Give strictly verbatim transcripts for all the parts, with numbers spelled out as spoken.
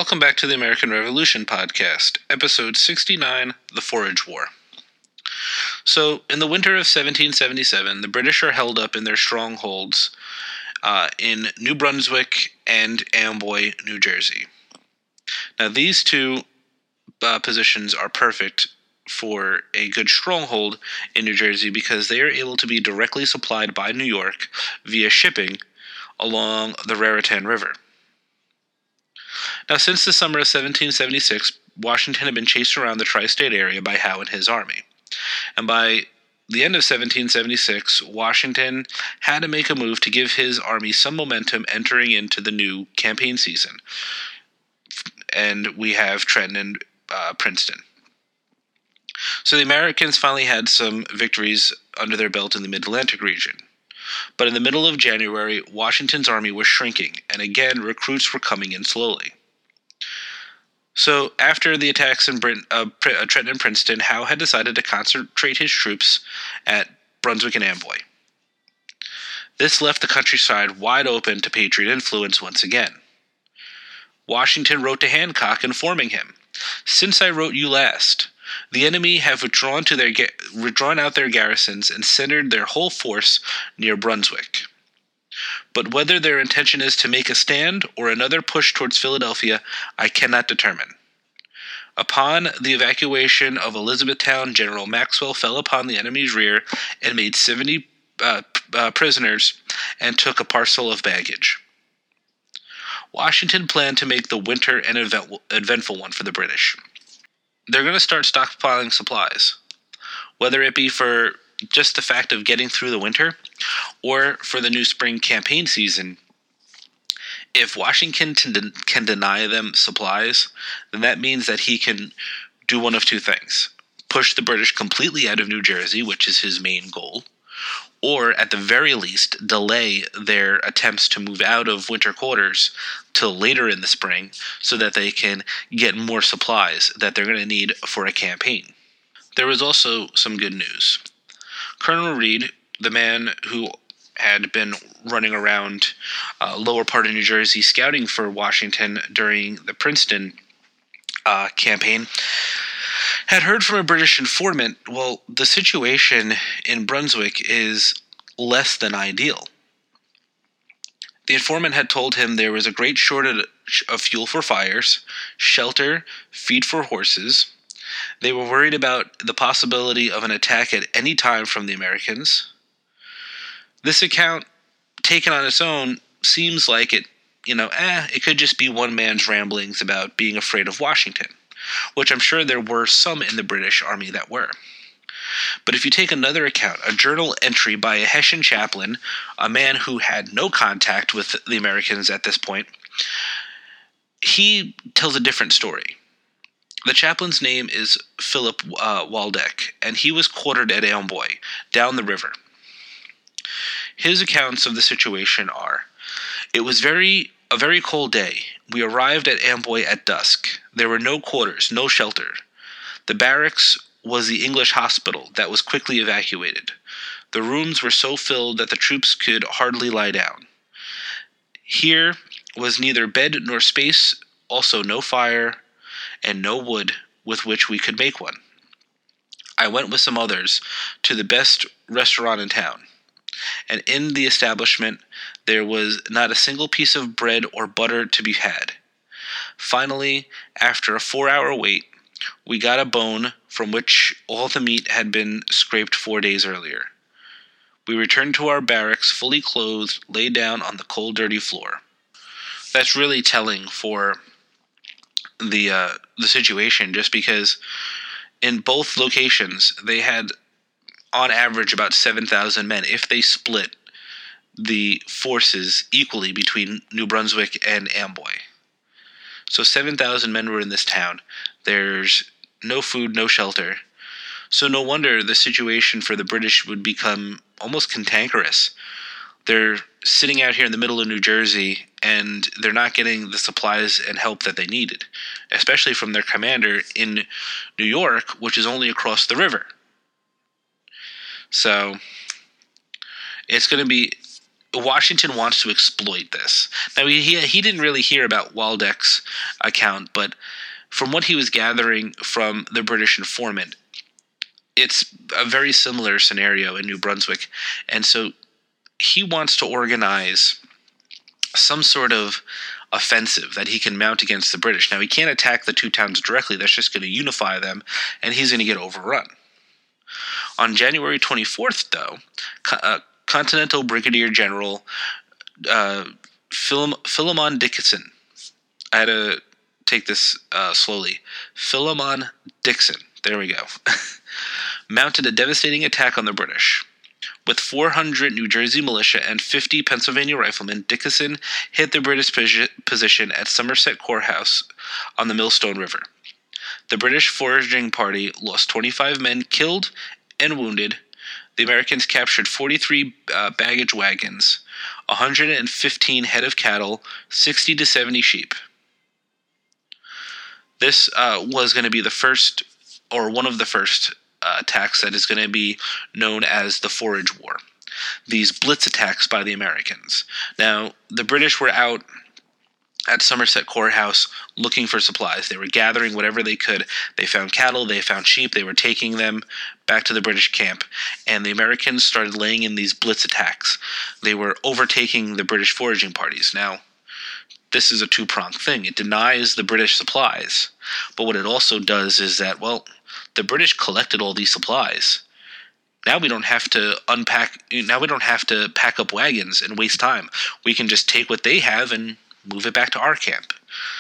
welcome back to the American Revolution podcast, episode sixty-nine, The Forage War. So, in the winter of seventeen seventy-seven, the British are held up in their strongholds uh, in New Brunswick and Amboy, New Jersey. Now, these two uh, positions are perfect for a good stronghold in New Jersey because they are able to be directly supplied by New York via shipping along the Raritan River. Now, since the summer of seventeen seventy-six, Washington had been chased around the tri-state area by Howe and his army. And by the end of seventeen seventy-six, Washington had to make a move to give his army some momentum entering into the new campaign season. And we have Trenton and uh, Princeton. So the Americans finally had some victories under their belt in the Mid-Atlantic region. But in the middle of January, Washington's army was shrinking, and again, recruits were coming in slowly. So, after the attacks in Brit- uh, uh, Trenton and Princeton, Howe had decided to concentrate his troops at Brunswick and Amboy. This left the countryside wide open to Patriot influence once again. Washington wrote to Hancock informing him, "Since I wrote you last, the enemy have withdrawn to their ga- withdrawn out their garrisons and centered their whole force near Brunswick. But whether their intention is to make a stand or another push towards Philadelphia, I cannot determine. Upon the evacuation of Elizabethtown, General Maxwell fell upon the enemy's rear and made seventy uh, uh, prisoners and took a parcel of baggage." Washington planned to make the winter an event- eventful one for the British. They're going to start stockpiling supplies, whether it be for just the fact of getting through the winter or for the new spring campaign season. If Washington can, de- can deny them supplies, then that means that he can do one of two things: push the British completely out of New Jersey, which is his main goal, or at the very least delay their attempts to move out of winter quarters till later in the spring so that they can get more supplies that they're going to need for a campaign. There was also some good news. Colonel Reed, the man who had been running around uh, lower part of New Jersey scouting for Washington during the Princeton uh, campaign, had heard from a British informant, well, the situation in Brunswick is less than ideal. The informant had told him there was a great shortage of fuel for fires, shelter, feed for horses. They were worried about the possibility of an attack at any time from the Americans. This account, taken on its own, seems like it, you know, eh, it could just be one man's ramblings about being afraid of Washington, which I'm sure there were some in the British Army that were. But if you take another account, a journal entry by a Hessian chaplain, a man who had no contact with the Americans at this point, he tells a different story. The chaplain's name is Philip uh, Waldeck, and he was quartered at Amboy, down the river. His accounts of the situation are: it was very a very cold day. We arrived at Amboy at dusk. There were no quarters, no shelter. The barracks was the English hospital that was quickly evacuated. The rooms were so filled that the troops could hardly lie down. Here was neither bed nor space, also no fire, and no wood with which we could make one. I went with some others to the best restaurant in town, and in the establishment there was not a single piece of bread or butter to be had. Finally, after a four-hour wait, we got a bone from which all the meat had been scraped four days earlier. We returned to our barracks fully clothed, lay down on the cold, dirty floor. That's really telling for the uh, the situation, just because in both locations they had, on average, about seven thousand men if they split the forces equally between New Brunswick and Amboy. So seven thousand men were in this town. There's no food, no shelter. So no wonder the situation for the British would become almost cantankerous. They're sitting out here in the middle of New Jersey, and they're not getting the supplies and help that they needed, especially from their commander in New York, which is only across the river. So it's going to be Washington wants to exploit this. Now, he he didn't really hear about Waldeck's account, but from what he was gathering from the British informant, it's a very similar scenario in New Brunswick. And so he wants to organize some sort of offensive that he can mount against the British. Now, he can't attack the two towns directly. That's just going to unify them, and he's going to get overrun. On January twenty-fourth, though, uh, Continental Brigadier General uh, Phil- Philemon Dixon, I had to take this uh, slowly, Philemon Dixon, there we go, mounted a devastating attack on the British. With four hundred New Jersey militia and fifty Pennsylvania riflemen, Dickinson hit the British position at Somerset Courthouse on the Millstone River. The British foraging party lost twenty-five men killed and wounded. The Americans captured forty-three uh, baggage wagons, one hundred fifteen head of cattle, sixty to seventy sheep. This uh, was going to be the first, or one of the first, uh, attacks that is going to be known as the Forage War. These blitz attacks by the Americans. Now, the British were out at Somerset Courthouse looking for supplies. They were gathering whatever they could. They found cattle, they found sheep, they were taking them back to the British camp, and the Americans started laying in these blitz attacks. They were overtaking the British foraging parties. Now, this is a two-pronged thing. It denies the British supplies, but what it also does is that, well, the British collected all these supplies. Now we don't have to unpack, now we don't have to pack up wagons and waste time. We can just take what they have and move it back to our camp.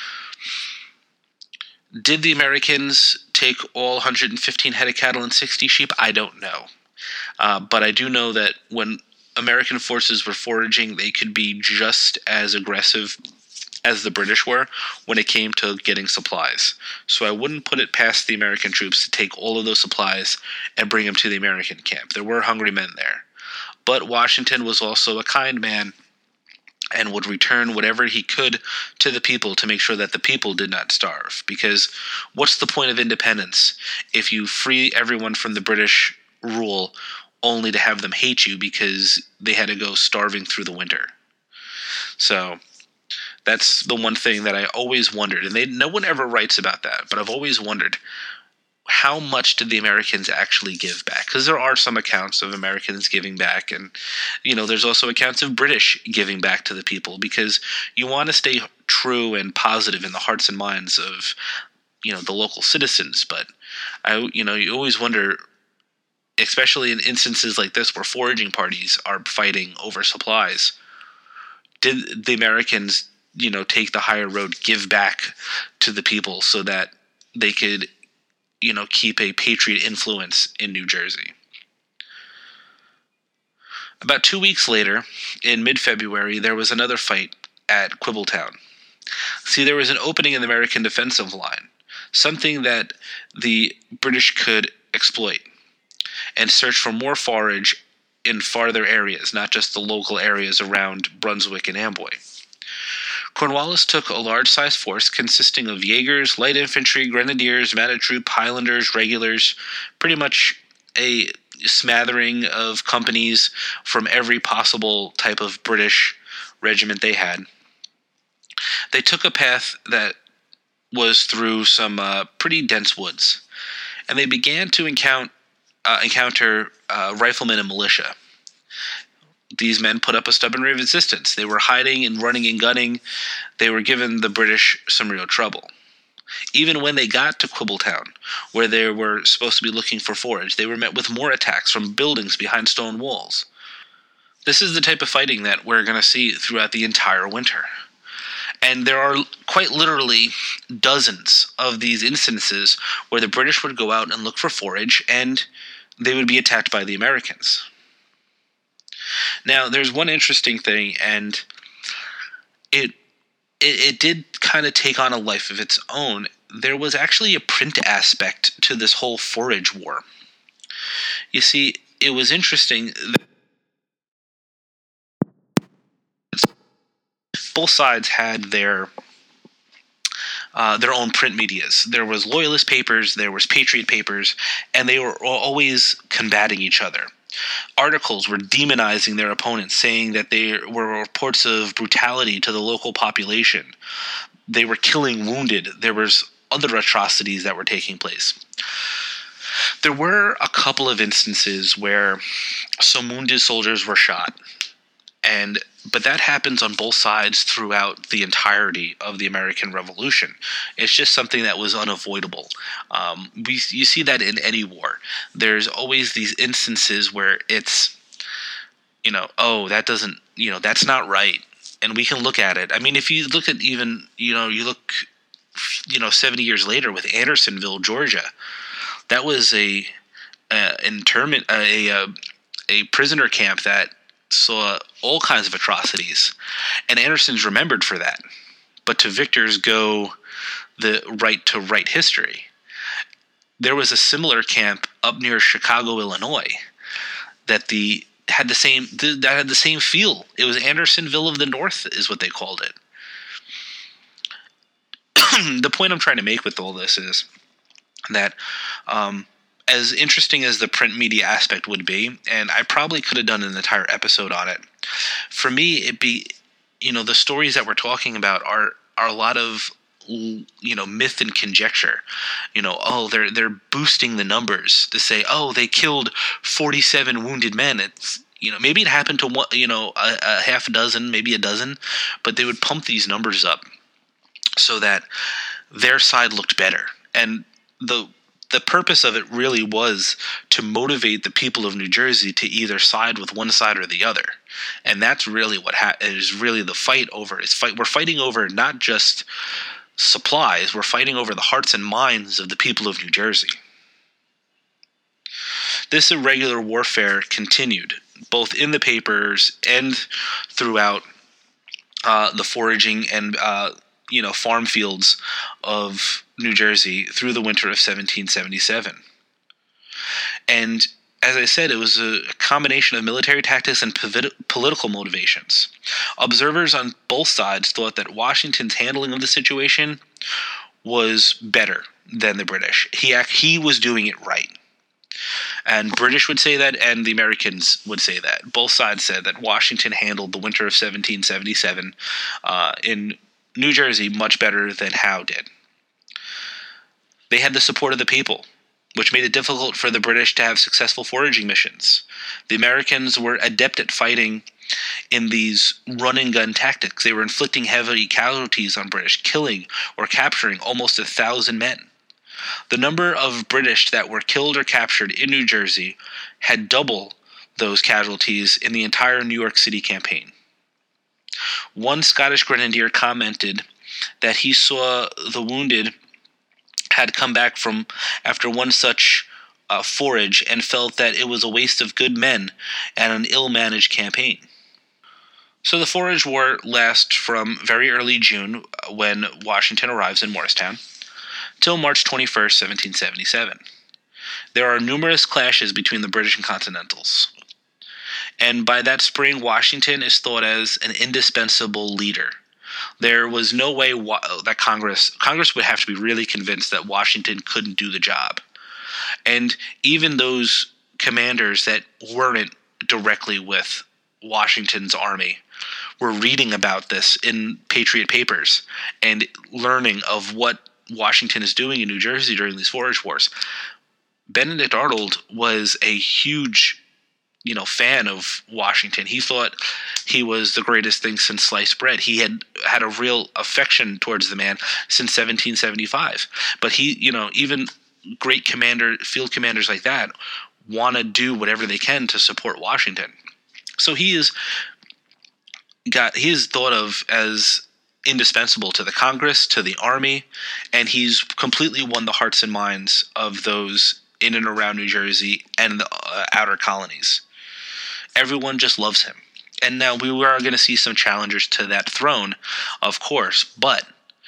Did the Americans take all one hundred fifteen head of cattle and sixty sheep? I don't know. Uh, but I do know that when American forces were foraging, they could be just as aggressive as the British were when it came to getting supplies. So I wouldn't put it past the American troops to take all of those supplies and bring them to the American camp. There were hungry men there. But Washington was also a kind man and would return whatever he could to the people to make sure that the people did not starve. Because what's the point of independence if you free everyone from the British rule only to have them hate you because they had to go starving through the winter? So that's the one thing that I always wondered, and they no one ever writes about that, but I've always wondered, how much did the Americans actually give back? Because there are some accounts of Americans giving back, and you know, there's also accounts of British giving back to the people, because you want to stay true and positive in the hearts and minds of, you know, the local citizens. But I, you know, you always wonder, especially in instances like this where foraging parties are fighting over supplies, did the Americans, you know, take the higher road, give back to the people so that they could, you know, keep a patriot influence in New Jersey? About two weeks later, in mid-February, there was another fight at Quibbletown. See, there was an opening in the American defensive line, something that the British could exploit and search for more forage in farther areas, not just the local areas around Brunswick and Amboy. Cornwallis took a large-sized force consisting of Jaegers, light infantry, grenadiers, mounted troop, Highlanders, regulars, pretty much a smattering of companies from every possible type of British regiment they had. They took a path that was through some uh, pretty dense woods, and they began to encounter, uh, encounter uh, riflemen and militia. These men put up a stubborn resistance. They were hiding and running and gunning. They were giving the British some real trouble. Even when they got to Quibbletown, where they were supposed to be looking for forage, they were met with more attacks from buildings behind stone walls. This is the type of fighting that we're going to see throughout the entire winter. And there are quite literally dozens of these instances where the British would go out and look for forage, and they would be attacked by the Americans. Now, there's one interesting thing, and it it, it did kind of take on a life of its own. There was actually a print aspect to this whole forage war. You see, it was interesting that both sides had their uh, their own print medias. There was loyalist papers, there was patriot papers, and they were always combating each other. Articles were demonizing their opponents, saying that they were reports of brutality to the local population. They were killing wounded. There was other atrocities that were taking place. There were a couple of instances where some wounded soldiers were shot, and but that happens on both sides throughout the entirety of the American Revolution. It's just something that was unavoidable. Um, we you see that in any war. There's always these instances where it's, you know, oh, that doesn't, you know, that's not right, and we can look at it. I mean, if you look at even, you know, you look, you know, seventy years later with Andersonville, Georgia, that was a, a internment, a, a a prisoner camp that saw all kinds of atrocities, and Anderson's remembered for that. But to Victor's go the right to write history. There was a similar camp up near Chicago, Illinois, that the had the same that had the same feel. It was Andersonville of the North, is what they called it. The point I'm trying to make with all this is that, um, as interesting as the print media aspect would be, and I probably could have done an entire episode on it, for me, it'd be, you know, the stories that we're talking about are are a lot of, you know, myth and conjecture. You know, oh, they're they're boosting the numbers to say, oh, they killed forty-seven wounded men. It's, you know, maybe it happened to one, you know, a, a half a dozen, maybe a dozen, but they would pump these numbers up so that their side looked better. And the the purpose of it really was to motivate the people of New Jersey to either side with one side or the other. And that's really what ha- is really the fight over. Is fight we're fighting over not just supplies, we're fighting over the hearts and minds of the people of New Jersey. This irregular warfare continued, both in the papers and throughout uh, the foraging and uh, you know farm fields of New Jersey through the winter of seventeen seventy-seven. And as I said, it was a combination of military tactics and political motivations. Observers on both sides thought that Washington's handling of the situation was better than the British. He he was doing it right. And British would say that, and the Americans would say that. Both sides said that Washington handled the winter of seventeen seventy-seven uh, in New Jersey much better than Howe did. They had the support of the people, which made it difficult for the British to have successful foraging missions. The Americans were adept at fighting in these run-and-gun tactics. They were inflicting heavy casualties on British, killing or capturing almost a thousand men. The number of British that were killed or captured in New Jersey had double those casualties in the entire New York City campaign. One Scottish grenadier commented that he saw the wounded had come back from after one such uh, forage and felt that it was a waste of good men and an ill-managed campaign. So the forage war lasts from very early June, when Washington arrives in Morristown, till March twenty-first, seventeen seventy-seven. There are numerous clashes between the British and Continentals. And by that spring, Washington is thought as an indispensable leader. There was no way wa- that Congress Congress would have to be really convinced that Washington couldn't do the job. And even those commanders that weren't directly with Washington's army were reading about this in Patriot papers and learning of what Washington is doing in New Jersey during these forage wars. Benedict Arnold was a huge you know, fan of Washington. He thought he was the greatest thing since sliced bread. He had had a real affection towards the man since seventeen seventy-five. But he, you know, even great commander, field commanders like that want to do whatever they can to support Washington. So he is got he is thought of as indispensable to the Congress, to the Army, and he's completely won the hearts and minds of those in and around New Jersey and the uh, outer colonies. Everyone just loves him. And now we are going to see some challengers to that throne, of course, but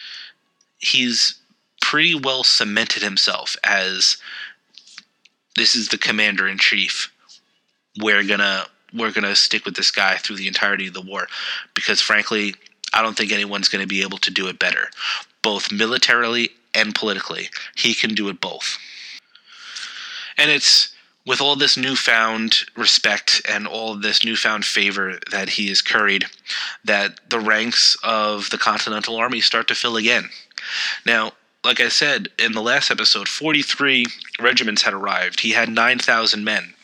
he's pretty well cemented himself as this is the commander-in-chief. We're gonna we're gonna stick with this guy through the entirety of the war, because frankly, I don't think anyone's going to be able to do it better, both militarily and politically. He can do it both. And it's with all this newfound respect and all of this newfound favor that he is curried, that the ranks of the Continental Army start to fill again. Now, like I said in the last episode, forty-three regiments had arrived. He had nine thousand men.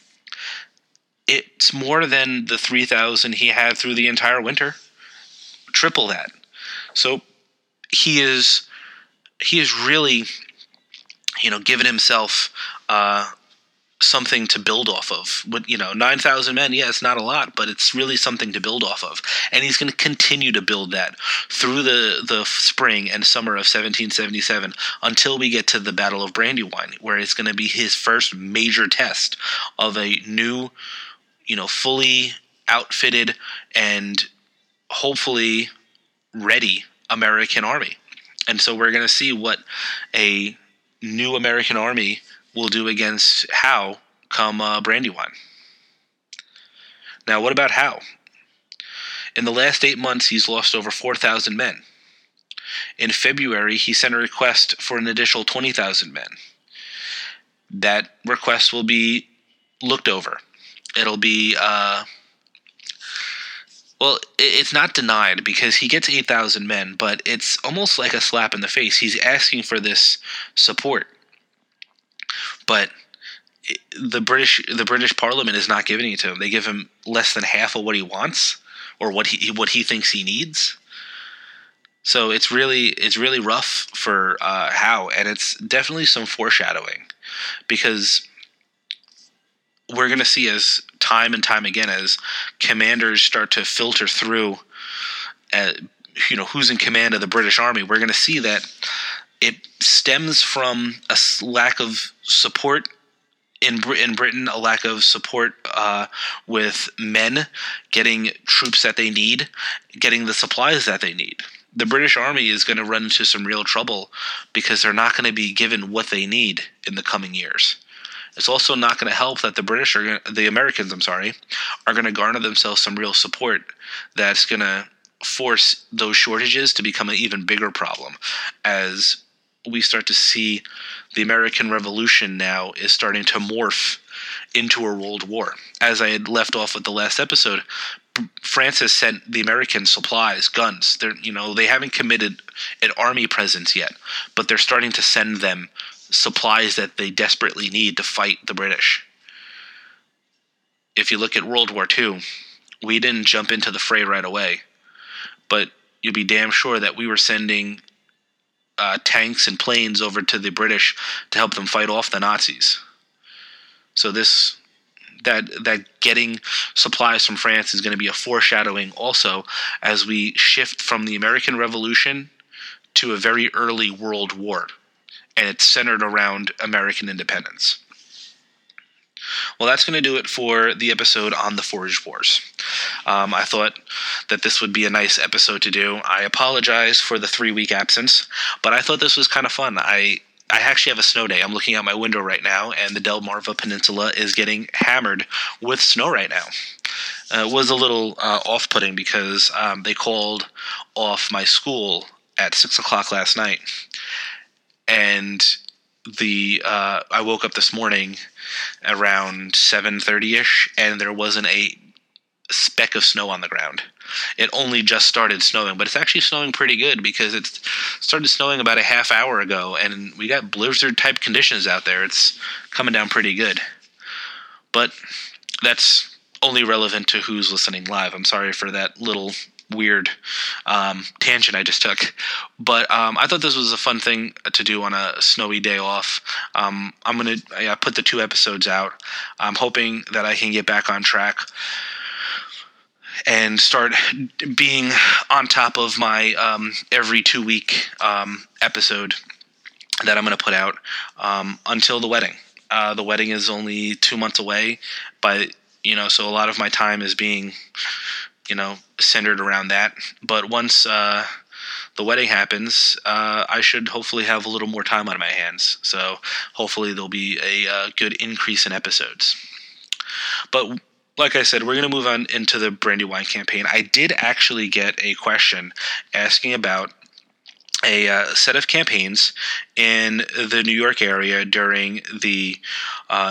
It's more than the three thousand he had through the entire winter. Triple that. So he is he is really, you know, given himself uh, something to build off of. With, you know, nine thousand men, yeah, it's not a lot, but it's really something to build off of. And he's going to continue to build that through the, the spring and summer of seventeen seventy-seven until we get to the Battle of Brandywine, where it's going to be his first major test of a new, you know, fully outfitted and hopefully ready American army. And so we're going to see what a new American army will do against Howe come uh, Brandywine. Now, what about Howe? In the last eight months, he's lost over four thousand men. In February, he sent a request for an additional twenty thousand men. That request will be looked over. It'll be, uh, well, it's not denied because he gets eight thousand men, but it's almost like a slap in the face. He's asking for this support. But the British the British Parliament is not giving it to him. They give him less than half of what he wants or what he what he thinks he needs. So it's really it's really rough for uh, Howe, and it's definitely some foreshadowing because we're going to see as time and time again as commanders start to filter through, uh, you know, who's in command of the British Army. We're going to see that it stems from a lack of support in Br- in Britain, a lack of support uh, with men getting troops that they need, getting the supplies that they need. The British Army is going to run into some real trouble because they're not going to be given what they need in the coming years. It's also not going to help that the British are gonna, the Americans, I'm sorry, are going to garner themselves some real support that's going to force those shortages to become an even bigger problem as we start to see the American Revolution now is starting to morph into a world war. As I had left off with the last episode, France has sent the Americans supplies, guns. They're, you know, they haven't committed an army presence yet, but they're starting to send them supplies that they desperately need to fight the British. If you look at World War Two, we didn't jump into the fray right away, but you'll be damn sure that we were sending uh, tanks and planes over to the British to help them fight off the Nazis. So this, that that getting supplies from France is going to be a foreshadowing also as we shift from the American Revolution to a very early World War. And it's centered around American independence. Well, that's going to do it for the episode on the Forage Wars. Um, I thought that this would be a nice episode to do. I apologize for the three-week absence, but I thought this was kind of fun. I I actually have a snow day. I'm looking out my window right now, and the Delmarva Peninsula is getting hammered with snow right now. Uh, it was a little uh, off-putting because um, they called off my school at six o'clock last night. And the uh, I woke up this morning around seven thirty-ish, and there wasn't a speck of snow on the ground. It only just started snowing, but it's actually snowing pretty good because it started snowing about a half hour ago, and we got blizzard-type conditions out there. It's coming down pretty good. But that's only relevant to who's listening live. I'm sorry for that little weird um, tangent I just took, but um, I thought this was a fun thing to do on a snowy day off. Um, I'm gonna I put the two episodes out. I'm hoping that I can get back on track and start being on top of my um, every two week um, episode that I'm gonna put out um, until the wedding. Uh, the wedding is only two months away, but you know, so a lot of my time is being, you know, centered around that. But once uh, the wedding happens, uh, I should hopefully have a little more time on my hands. So hopefully there'll be a uh, good increase in episodes. But like I said, we're going to move on into the Brandywine campaign. I did actually get a question asking about a uh, set of campaigns in the New York area during the um,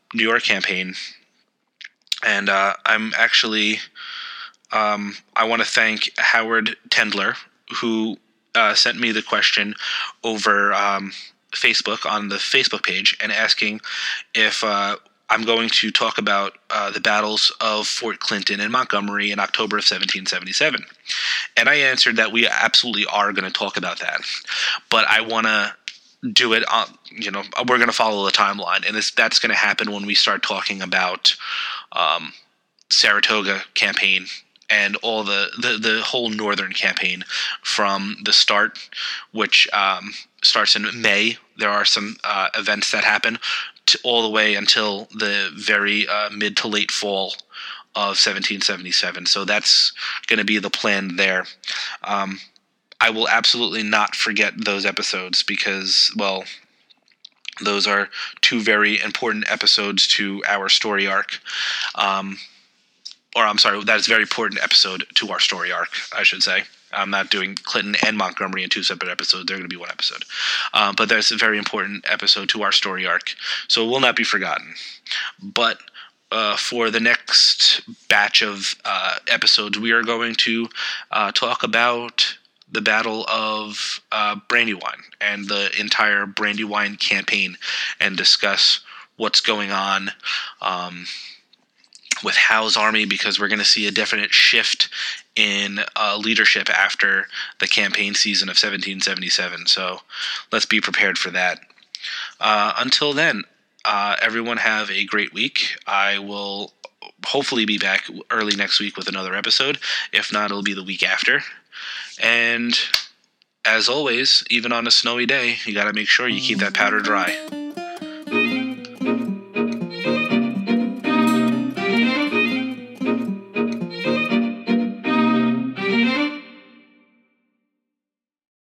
New York campaign. And uh, I'm actually, um, I want to thank Howard Tendler, who uh, sent me the question over um, Facebook on the Facebook page and asking if uh, I'm going to talk about uh, the battles of Fort Clinton and Montgomery in October of seventeen seventy-seven. And I answered that we absolutely are going to talk about that. But I want to do it on, you know, we're going to follow the timeline. And this, that's going to happen when we start talking about um, Saratoga campaign and all the, the, the whole northern campaign from the start, which um, starts in May. There are some uh, events that happen to, all the way until the very uh, mid to late fall of seventeen seventy-seven. So that's going to be the plan there. Um, I will absolutely not forget those episodes because, well, those are two very important episodes to our story arc. Um, or I'm sorry, that is a very important episode to our story arc, I should say. I'm not doing Clinton and Montgomery in two separate episodes. They're going to be one episode. Um, but that's a very important episode to our story arc. So it will not be forgotten. But uh, for the next batch of uh, episodes, we are going to uh, talk about the Battle of uh, Brandywine and the entire Brandywine campaign and discuss what's going on um, with Howe's army, because we're going to see a definite shift in uh, leadership after the campaign season of seventeen seventy-seven. So let's be prepared for that. Uh, until then, uh, everyone have a great week. I will hopefully be back early next week with another episode. If not, it'll be the week after. And as always, even on a snowy day, you got to make sure you keep that powder dry.